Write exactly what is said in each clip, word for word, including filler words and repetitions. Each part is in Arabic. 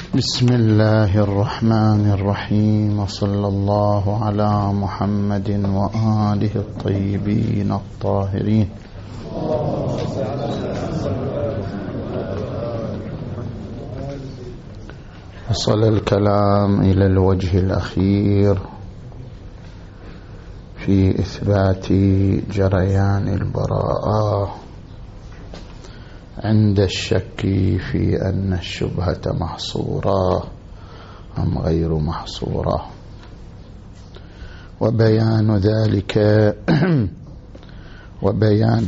بسم الله الرحمن الرحيم، وصلى الله على محمد وآله الطيبين الطاهرين. وصل الكلام إلى الوجه الأخير في إثبات جريان البراءة عند الشك في أن الشبهة محصورة أم غير محصورة، وبيان ذلك وبيان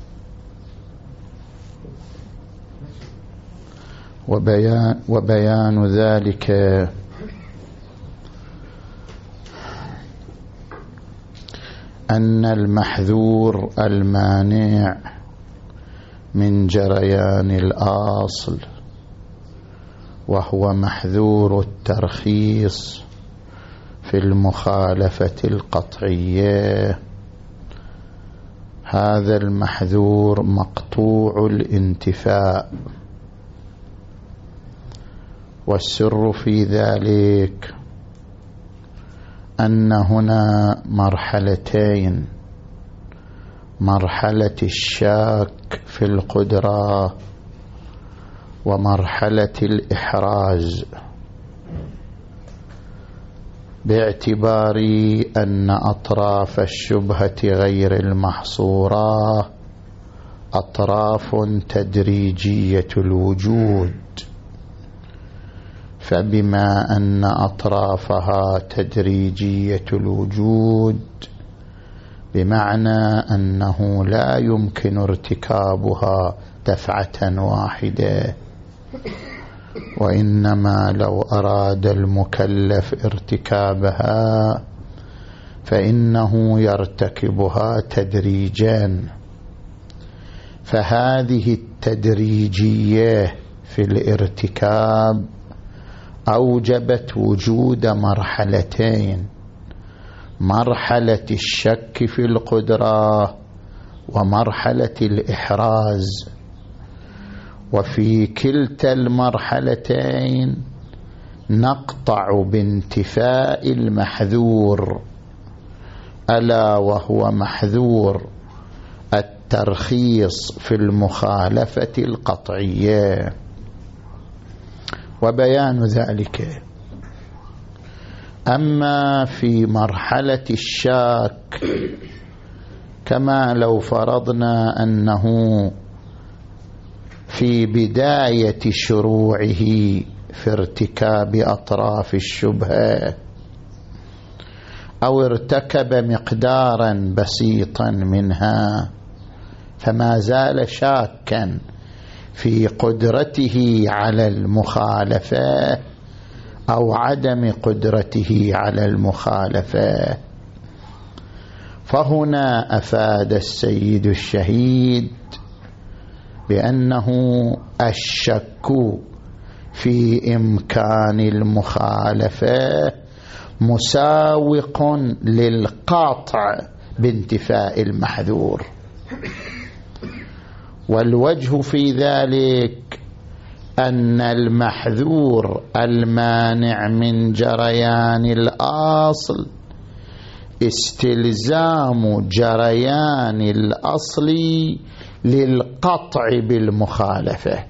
وبيان وبيان ذلك أن المحذور المانع من جريان الأصل، وهو محذور الترخيص في المخالفة القطعية، هذا المحذور مقطوع الانتفاء، والسر في ذلك أن هنا مرحلتين: مرحلة الشك في القدرة ومرحلة الإحراز، باعتبار أن أطراف الشبهة غير المحصورة أطراف تدريجية الوجود، فبما أن أطرافها تدريجية الوجود بمعنى أنه لا يمكن ارتكابها دفعة واحدة، وإنما لو أراد المكلف ارتكابها فإنه يرتكبها تدريجا، فهذه التدريجية في الارتكاب أوجبت وجود مرحلتين: مرحلة الشك في القدرة ومرحلة الإحراز، وفي كلتا المرحلتين نقطع بانتفاء المحذور، ألا وهو محذور الترخيص في المخالفة القطعية. وبيان ذلك: أما في مرحلة الشك، كما لو فرضنا أنه في بداية شروعه في ارتكاب أطراف الشبهة، أو ارتكب مقدارا بسيطا منها، فما زال شاكا في قدرته على المخالفة أو عدم قدرته على المخالفة، فهنا أفاد السيد الشهيد بأنه الشك في إمكان المخالفة مساوق للقاطع بانتفاء المحذور، والوجه في ذلك أن المحذور المانع من جريان الأصل استلزام جريان الأصل للقطع بالمخالفة،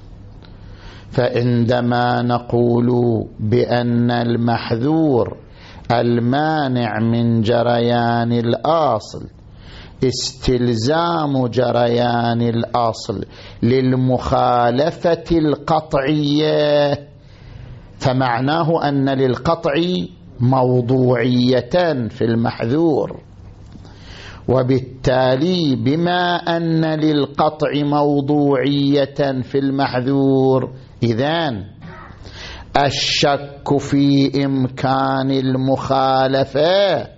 فعندما نقول بأن المحذور المانع من جريان الأصل استلزام جريان الأصل للمخالفة القطعية، فمعناه أن للقطع موضوعية في المحذور، وبالتالي بما أن للقطع موضوعية في المحذور، إذن الشك في إمكان المخالفة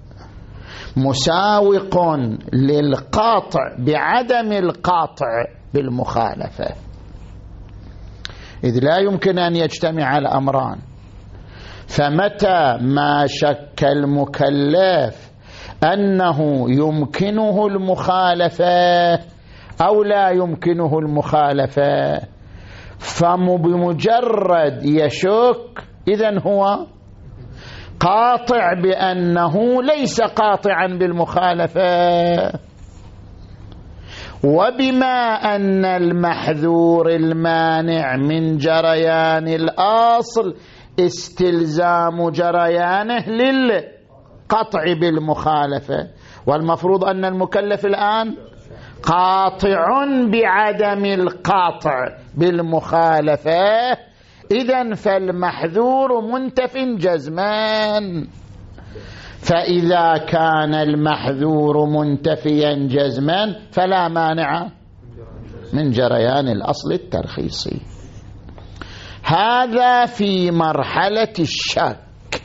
مساوق للقاطع بعدم القاطع بالمخالفة، إذ لا يمكن أن يجتمع الأمران. فمتى ما شك المكلف أنه يمكنه المخالفة أو لا يمكنه المخالفة، فبمجرد يشك إذن هو قاطع بأنه ليس قاطعا بالمخالفة. وبما أن المحذور المانع من جريان الأصل استلزام جريانه للقطع بالمخالفة، والمفروض أن المكلف الآن قاطع بعدم القاطع بالمخالفة، إذن فالمحذور منتف جزمان. فإذا كان المحذور منتفيا جزما فلا مانع من جريان الأصل الترخيصي. هذا في مرحلة الشك.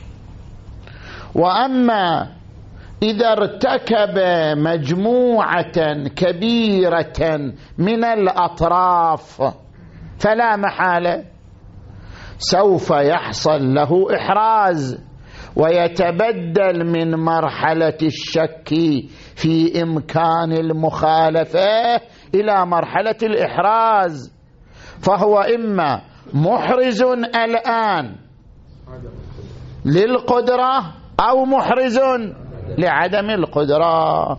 وأما إذا ارتكب مجموعة كبيرة من الأطراف فلا محالة سوف يحصل له إحراز، ويتبدل من مرحلة الشك في إمكان المخالفة إلى مرحلة الإحراز، فهو إما محرز الآن للقدرة أو محرز لعدم القدرة.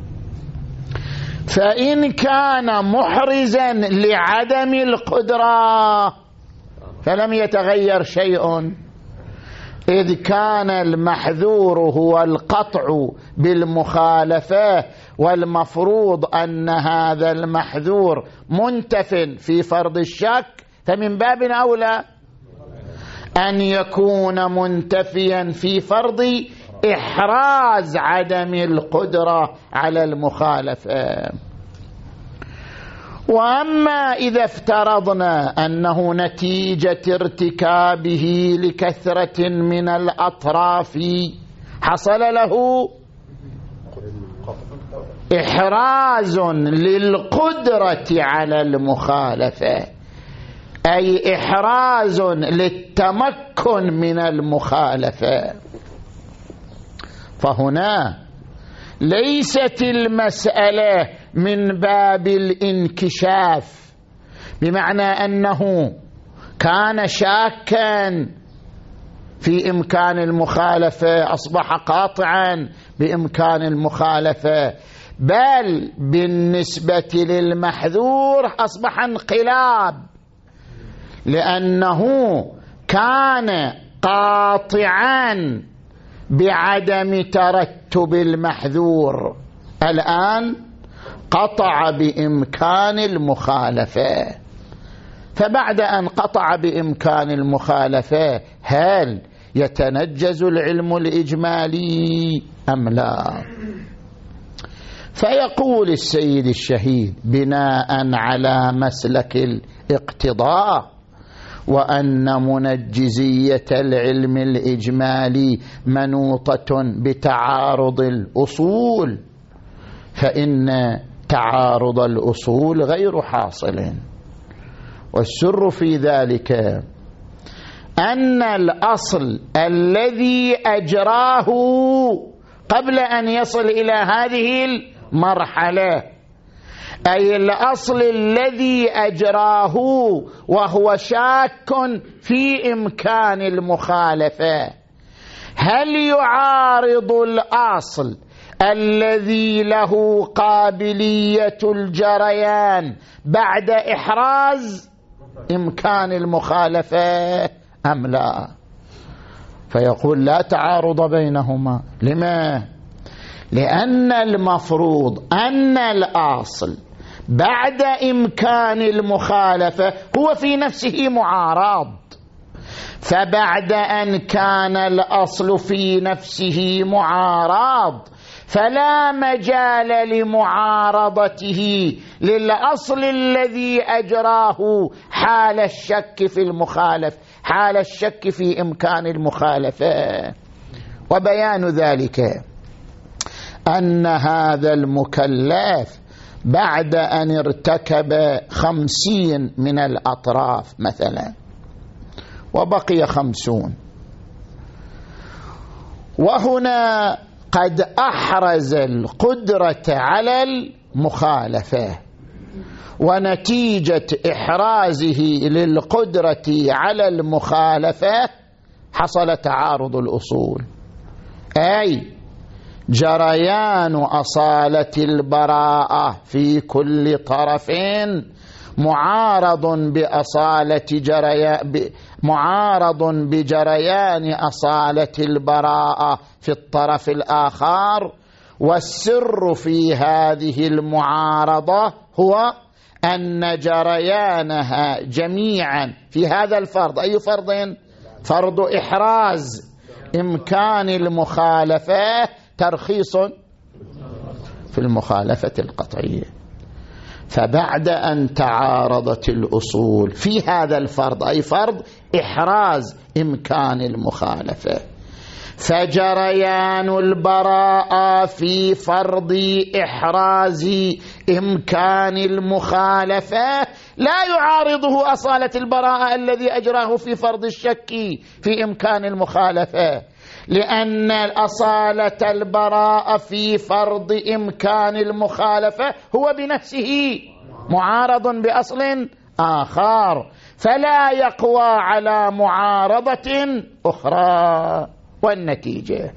فإن كان محرزا لعدم القدرة فلم يتغير شيء، إذ كان المحذور هو القطع بالمخالفة، والمفروض أن هذا المحذور منتف في فرض الشك، فمن باب أولى أن يكون منتفيا في فرض إحراز عدم القدرة على المخالفة. وأما إذا افترضنا أنه نتيجة ارتكابه لكثرة من الأطراف حصل له إحراز للقدرة على المخالفة، أي إحراز للتمكن من المخالفة، فهنا ليست المسألة من باب الانكشاف، بمعنى أنه كان شاكا في إمكان المخالفة أصبح قاطعا بإمكان المخالفة، بل بالنسبة للمحذور أصبح انقلاب، لأنه كان قاطعا بعدم ترتب المحذور، الآن قطع بإمكان المخالفة. فبعد أن قطع بإمكان المخالفة هل يتنجز العلم الإجمالي أم لا؟ فيقول السيد الشهيد بناء على مسلك الاقتضاء وأن منجزية العلم الإجمالي منوطة بتعارض الأصول، فإن تعارض الأصول غير حاصل، والسر في ذلك أن الأصل الذي أجراه قبل أن يصل إلى هذه المرحلة، أي الأصل الذي أجراه وهو شاك في إمكان المخالفة، هل يعارض الأصل الذي له قابلية الجريان بعد إحراز إمكان المخالفة أم لا؟ فيقول لا تعارض بينهما. لما؟ لأن المفروض أن الأصل بعد إمكان المخالفة هو في نفسه معارض، فبعد أن كان الأصل في نفسه معارض فلا مجال لمعارضته للأصل الذي أجراه حال الشك في المخالف، حال الشك في إمكان المخالفة. وبيان ذلك أن هذا المكلف بعد أن ارتكب خمسين من الأطراف مثلا وبقي خمسون، وهنا قد أحرز القدرة على المخالفة، ونتيجة إحرازه للقدرة على المخالفة حصل تعارض الأصول، أي جريان أصالة البراءة في كل طرف معارض بأصالة جريان معارض بجريان أصالة البراءة في الطرف الآخر. والسر في هذه المعارضة هو أن جريانها جميعا في هذا الفرض، أي فرض؟ فرض إحراز إمكان المخالفة ترخيص في المخالفة القطعية. فبعد أن تعارضت الأصول في هذا الفرض، أي فرض إحراز إمكان المخالفة، فجريان البراءة في فرض إحراز إمكان المخالفة لا يعارضه أصالة البراءة الذي أجراه في فرض الشك في إمكان المخالفة، لأن أصالة البراءة في فرض إمكان المخالفة هو بنفسه معارض بأصل آخر، فلا يقوى على معارضة أخرى. والنتيجة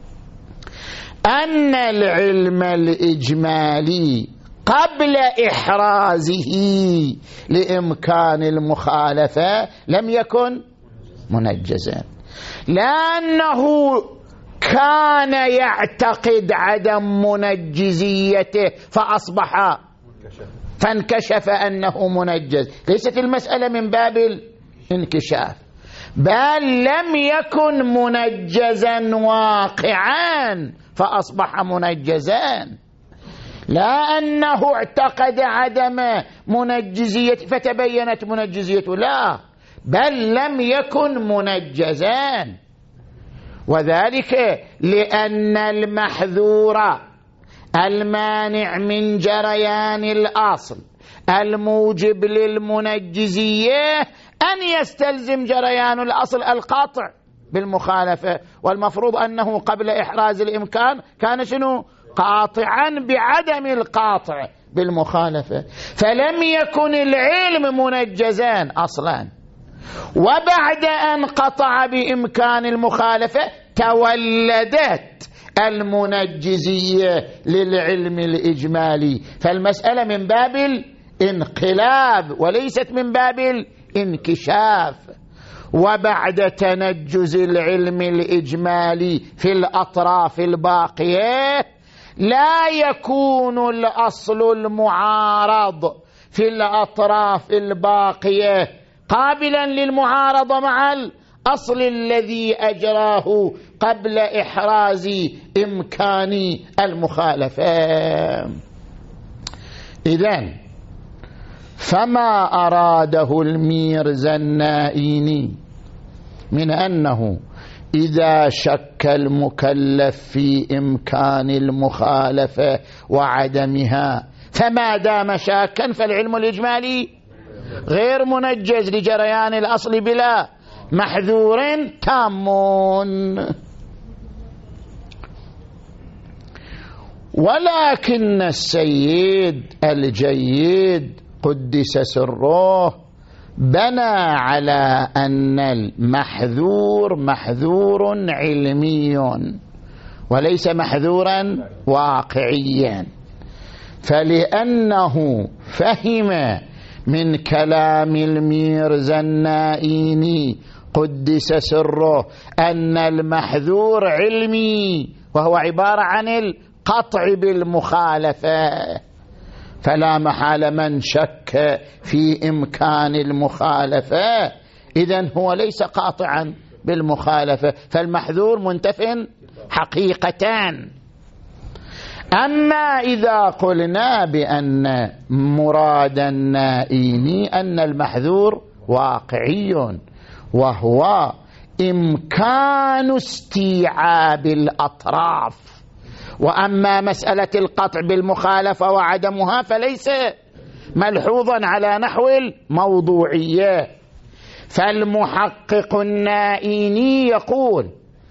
أن العلم الإجمالي قبل إحرازه لإمكان المخالفة لم يكن منجزا، لأنه كان يعتقد عدم منجزيته فأصبح فانكشف أنه منجز. ليست المسألة من باب الانكشاف، بل لم يكن منجزا واقعا فأصبح منجزا، لا أنه اعتقد عدم منجزية فتبينت منجزيته، لا، بل لم يكن منجزا. وذلك لأن المحذور المانع من جريان الأصل الموجب للمنجزية أن يستلزم جريان الأصل القاطع بالمخالفة، والمفروض أنه قبل إحراز الإمكان كان شنو؟ قاطعا بعدم القاطع بالمخالفة، فلم يكن العلم منجزان أصلا. وبعد أن قطع بإمكان المخالفة تولدت المنجزية للعلم الإجمالي، فالمسألة من باب الانقلاب وليست من باب الانكشاف. وبعد تنجز العلم الإجمالي في الأطراف الباقية لا يكون الأصل المعارض في الأطراف الباقية قابلا للمعارضة مع الأصل الذي أجراه قبل إحراز إمكان المخالفة. إذن فما أراده الميرزا النائيني من أنه إذا شك المكلف في إمكان المخالفة وعدمها فما دام شاكا فالعلم الإجمالي غير منجز لجريان الأصل بلا محذور تام. ولكن السيد الجيد قدس سره بنى على أن المحذور محذور علمي وليس محذورا واقعيا، فلأنه فهم من كلام الميرزا النائيني قدس سره أن المحذور علمي وهو عبارة عن القطع بالمخالفة، فلا محال من شك في إمكان المخالفة إذن هو ليس قاطعا بالمخالفة، فالمحذور منتف حقيقتان. أما إذا قلنا بأن مراد النائيني أن المحذور واقعي وهو إمكان استيعاب الأطراف، وأما مسألة القطع بالمخالفة وعدمها فليس ملحوظا على نحو الموضوعية، فالمحقق النائيني يقول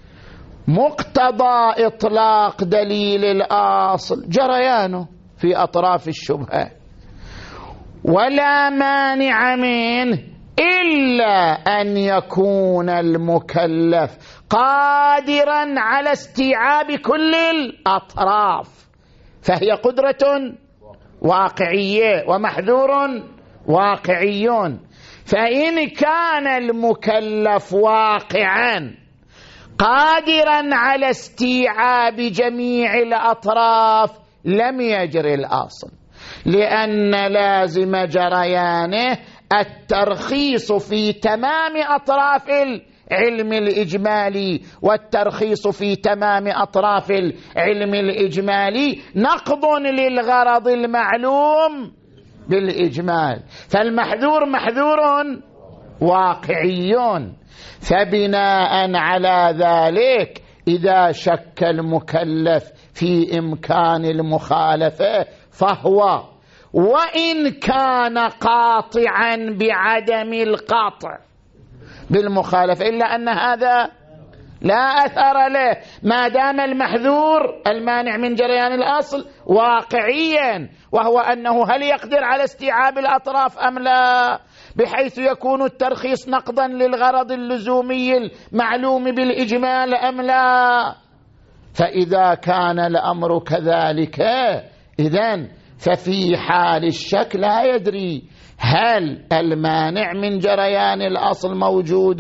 مقتضى إطلاق دليل الأصل جريانه في أطراف الشبهة، ولا مانع منه إلا أن يكون المكلف قادرا على استيعاب كل الأطراف، فهي قدرة واقعية ومحذور واقعي. فإن كان المكلف واقعا قادرا على استيعاب جميع الأطراف لم يجري الأصل، لأن لازم جريانه الترخيص في تمام أطراف العلم الإجمالي، والترخيص في تمام أطراف العلم الإجمالي نقض للغرض المعلوم بالإجمال، فالمحذور محذور واقعي. فبناء على ذلك إذا شك المكلف في إمكان المخالفة فهو وإن كان قاطعا بعدم القطع بالمخالفة، إلا أن هذا لا أثر له ما دام المحذور المانع من جريان الأصل واقعيا، وهو أنه هل يقدر على استيعاب الأطراف أم لا، بحيث يكون الترخيص نقضا للغرض اللزومي المعلوم بالإجمال أم لا. فإذا كان الأمر كذلك إذن ففي حال الشك لا يدري هل المانع من جريان الأصل موجود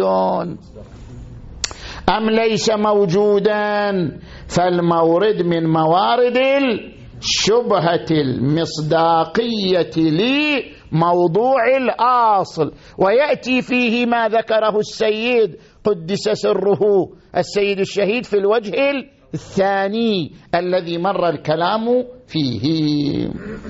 أم ليس موجودا. فالمورد من موارد الشبهة المصداقية لموضوع الأصل، ويأتي فيه ما ذكره السيد قدس سره السيد الشهيد في الوجه الثاني الذي مر الكلام فيه.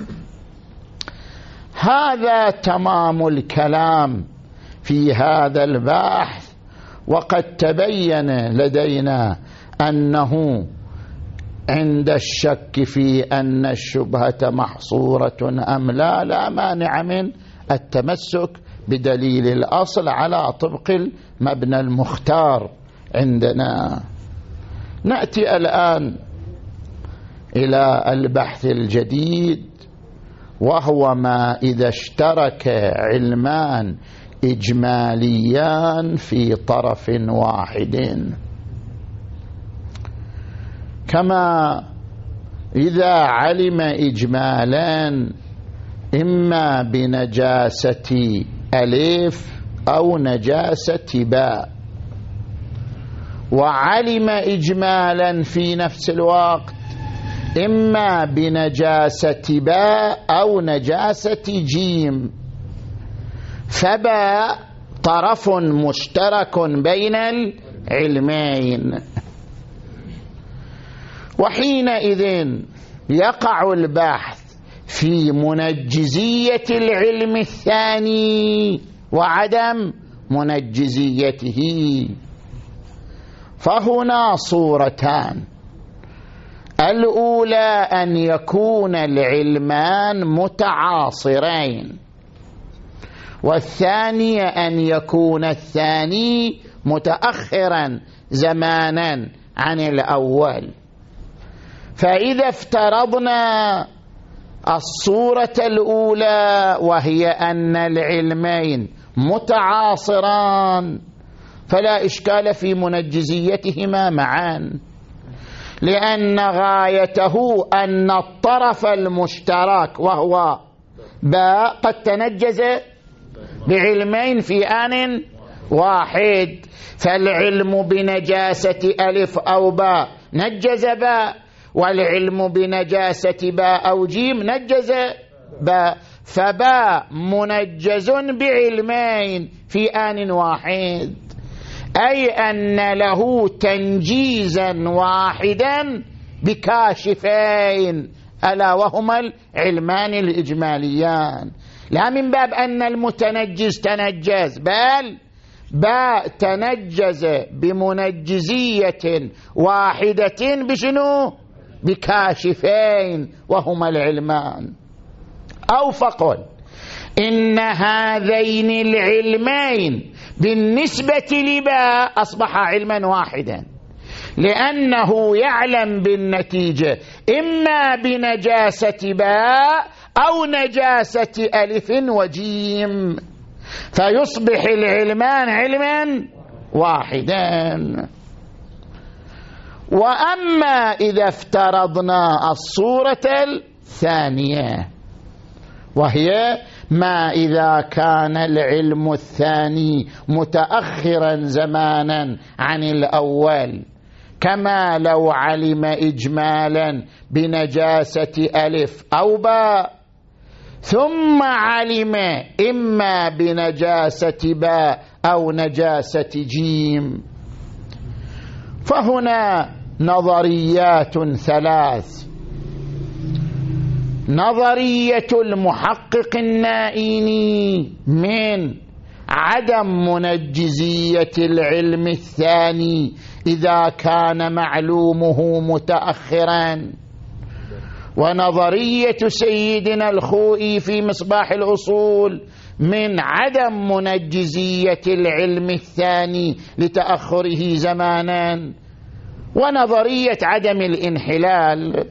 هذا تمام الكلام في هذا البحث، وقد تبين لدينا أنه عند الشك في أن الشبهة محصورة أم لا لا مانع من التمسك بدليل الأصل على طبق المبنى المختار عندنا. نأتي الآن إلى البحث الجديد، وهو ما إذا اشترك علمان إجماليان في طرف واحد، كما إذا علم إجمالان إما بنجاسة ألف أو نجاسة باء، وعلم إجمالا في نفس الوقت إما بنجاسة باء أو نجاسة جيم، فباء طرف مشترك بين العلمين، وحينئذ يقع البحث في منجزية العلم الثاني وعدم منجزيته. فهنا صورتان: الأولى أن يكون العلمان متعاصرين، والثانية أن يكون الثاني متأخرا زمانا عن الأول. فإذا افترضنا الصورة الأولى وهي أن العلمين متعاصران فلا إشكال في منجزيتهما معا، لأن غايته أن الطرف المشترك وهو باء قد تنجز بعلمين في آن واحد، فالعلم بنجاسة ألف أو باء نجز باء، والعلم بنجاسة باء أو جيم نجز باء، فباء منجز بعلمين في آن واحد، أي أن له تنجيزا واحدا بكاشفين ألا وهما العلمان الإجماليان، لا من باب أن المتنجز تنجز، بل باء تنجز بمنجزية واحدة بشنو؟ بكاشفين وهما العلمان. أو فقل إن هذين العلمين بالنسبة لباء أصبح علما واحدا، لأنه يعلم بالنتيجة إما بنجاسة باء أو نجاسة ألف وجيم، فيصبح العلمان علما واحدا. وأما إذا افترضنا الصورة الثانية، وهي ما إذا كان العلم الثاني متأخرا زمانا عن الأول، كما لو علم إجمالا بنجاسة ألف أو باء ثم علم إما بنجاسة باء أو نجاسة جيم، فهنا نظريات ثلاث: نظرية المحقق النائيني من عدم منجزية العلم الثاني إذا كان معلومه متأخرا، ونظرية سيدنا الخوئي في مصباح الأصول من عدم منجزية العلم الثاني لتأخره زمانا، ونظرية عدم الانحلال.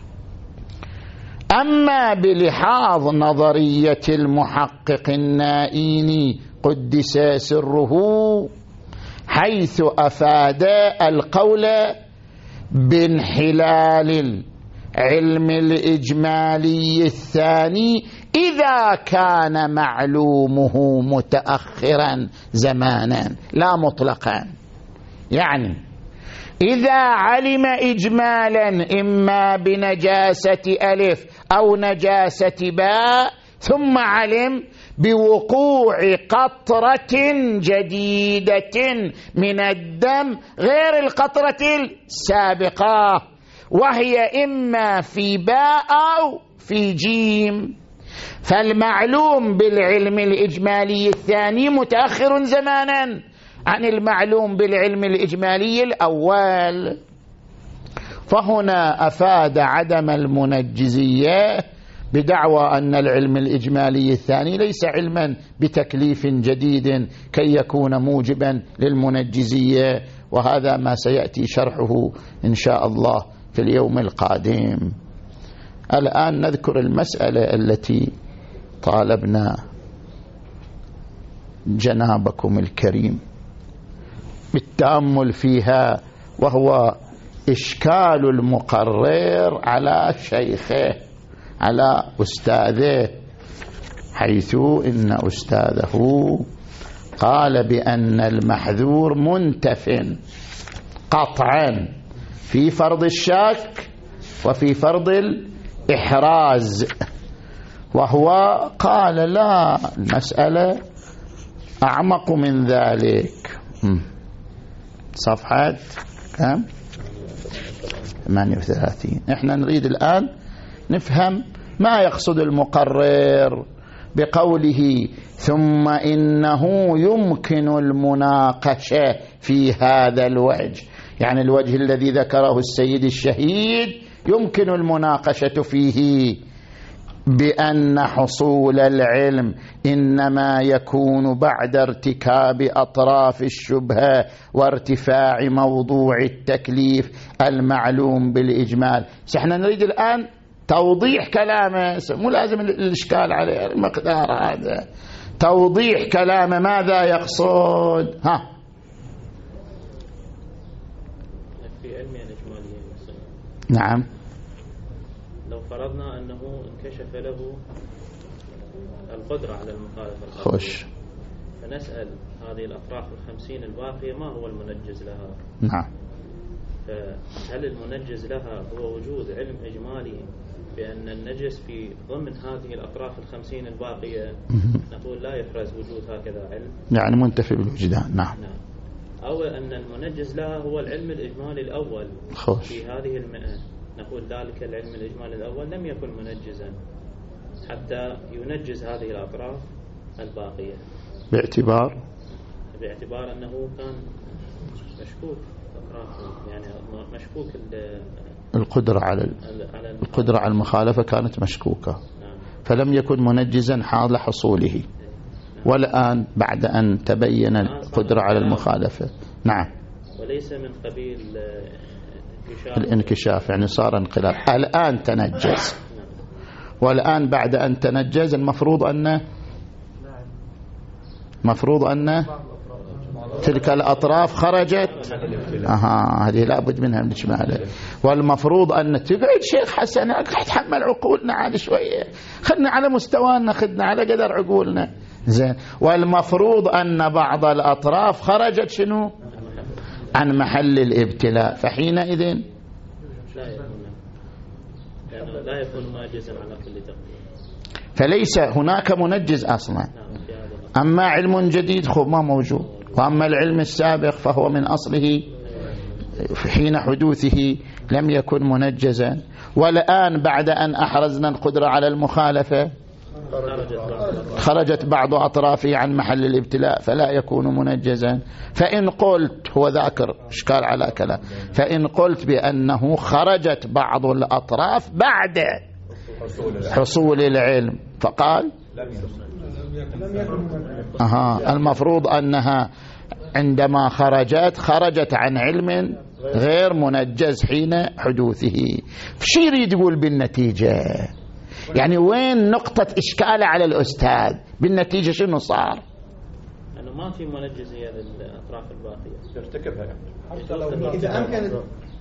أما بلحاظ نظرية المحقق النائيني قدس سره، حيث أفاد القول بانحلال العلم الإجمالي الثاني إذا كان معلومه متأخرا زمانا لا مطلقا، يعني إذا علم إجمالا إما بنجاسة ألف أو نجاسة باء، ثم علم بوقوع قطرة جديدة من الدم غير القطرة السابقة، وهي إما في باء أو في جيم، فالمعلوم بالعلم الإجمالي الثاني متأخر زمانا عن المعلوم بالعلم الإجمالي الأول. فهنا أفاد عدم المنجزية بدعوى أن العلم الإجمالي الثاني ليس علما بتكليف جديد كي يكون موجبا للمنجزية، وهذا ما سيأتي شرحه إن شاء الله في اليوم القادم. الآن نذكر المسألة التي طالبنا جنابكم الكريم بالتأمل فيها، وهو إشكال المقرر على شيخه، على أستاذه، حيث إن أستاذه قال بأن المحذور منتف قطعا في فرض الشك وفي فرض الإحراز، وهو قال لا، المسألة أعمق من ذلك. صفحة كم؟ ثمانية وثلاثين. احنا نريد الآن نفهم ما يقصد المقرر بقوله ثم إنه يمكن المناقشة في هذا الوجه، يعني الوجه الذي ذكره السيد الشهيد يمكن المناقشة فيه بأن حصول العلم إنما يكون بعد ارتكاب أطراف الشبهة وارتفاع موضوع التكليف المعلوم بالإجمال. سحنا نريد الآن توضيح كلامه، مو لازم الإشكال عليه المقدار هذا، توضيح كلامه ماذا يقصد. ها في علم الإجمالي. نعم. لو فرضنا أنه انكشف له القدرة على المخالفة خوش، فنسأل هذه الأطراف الخمسين الباقية ما هو المنجز لها؟ نعم. فهل المنجز لها هو وجود علم إجمالي بأن النجس في ضمن هذه الأطراف الخمسين الباقية نقول لا يفرز وجود هكذا علم، يعني منتفي بالوجدان. نعم. نعم. أو أن المنجز لها هو العلم الإجمالي الأول خوش. في هذه المئة، نقول ذلك العلم الإجمالي الأول لم يكن منجزا حتى ينجز هذه الأطراف الباقية، باعتبار باعتبار أنه كان مشكوك أطرافه، يعني مشكوك القدرة على القدرة على المخالفة كانت مشكوكة. نعم. فلم يكن منجزا حال حصوله. نعم. والآن بعد أن تبين القدرة على المخالفة، نعم، وليس من قبيل الانكشاف، يعني صار انقلاب، الآن تنجز. والآن بعد أن تنجز المفروض أن مفروض أن تلك الأطراف خرجت. أها هذه لابد منها من الإجمال. والمفروض أن تقعد شيخ حسن تحمل عقولنا عاد شوية، خدنا على مستوانا، خدنا على قدر عقولنا زين. والمفروض أن بعض الأطراف خرجت شنو عن محل الابتلاء، فحينئذ لا يكون لا يكون منجزا على كل تقدير، فليس هناك منجز أصلا. أما علم جديد خب ما موجود، وأما العلم السابق فهو من أصله حين حدوثه لم يكن منجزا. والآن بعد أن أحرزنا القدرة على المخالفة خرجت بعض أطرافه عن محل الابتلاء فلا يكون منجزا. فإن قلت هو ذاكر إشكال على كلام، فإن قلت بأنه خرجت بعض الأطراف بعد حصول العلم فقال أها المفروض أنها عندما خرجت خرجت عن علم غير منجز حين حدوثه. شو يريد يقول بالنتيجة؟ يعني وين نقطة إشكال على الأستاذ؟ بالنتيجة شنو صار؟ أنه ما في منجزية للأطراف الباقية يرتكبها. إذا أمكن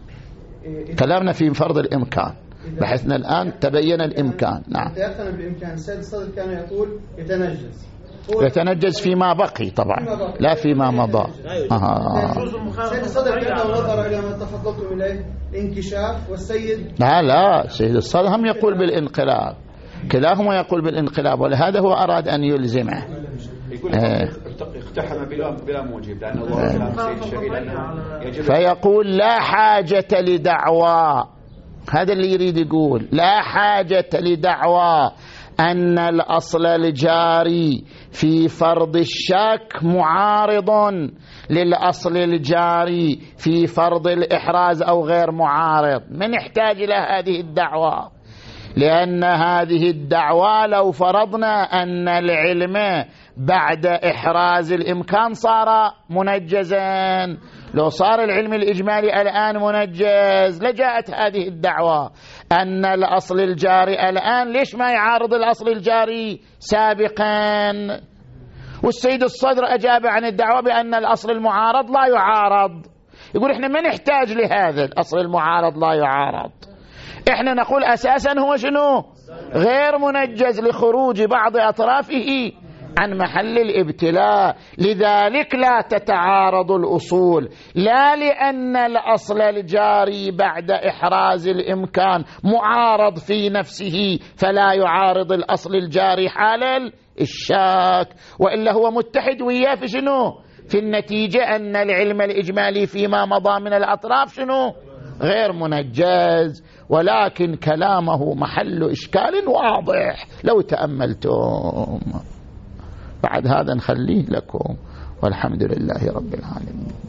كلامنا في فرض الإمكان، بحثنا الآن تبين الإمكان. نعم يتيقن بالإمكان. السيد الصدر كان يقول يتنجز يتنجز فيما بقي طبعا لا فيما مضى. آه. السيد الصدر كان نظر إلى ما تفضلتم إليه الانكشاف، والسيد لا لا سيد الصدر هم يقول بالانقلاب، كلاهما يقول بالانقلاب، ولهذا هو أراد أن يلزمه. يقول اقتحم بلا بلا موجب لأن الله كلام سيد الشريف يجب. فيقول لا حاجة لدعوى، هذا اللي يريد يقول لا حاجة لدعوى أن الأصل الجاري في فرض الشك معارض للأصل الجاري في فرض الإحراز أو غير معارض. من يحتاج إلى هذه الدعوة؟ لأن هذه الدعوة لو فرضنا أن العلم بعد إحراز الإمكان صار منجزا، لو صار العلم الإجمالي الآن منجز لجاءت هذه الدعوة أن الأصل الجاري الآن ليش ما يعارض الأصل الجاري سابقا؟ والسيد الصدر أجاب عن الدعوة بأن الأصل المعارض لا يعارض. يقول إحنا ما نحتاج لهذا الأصل المعارض لا يعارض، إحنا نقول أساسا هو شنو غير منجز لخروج بعض أطرافه عن محل الابتلاء. لذلك لا تتعارض الأصول، لا لأن الأصل الجاري بعد إحراز الإمكان معارض في نفسه فلا يعارض الأصل الجاري حال الشاك، وإلا هو متحد وياه في شنو في النتيجة أن العلم الإجمالي فيما مضى من الأطراف شنو غير منجز. ولكن كلامه محل إشكال واضح لو تأملتم. بعد هذا نخليه لكم، والحمد لله رب العالمين.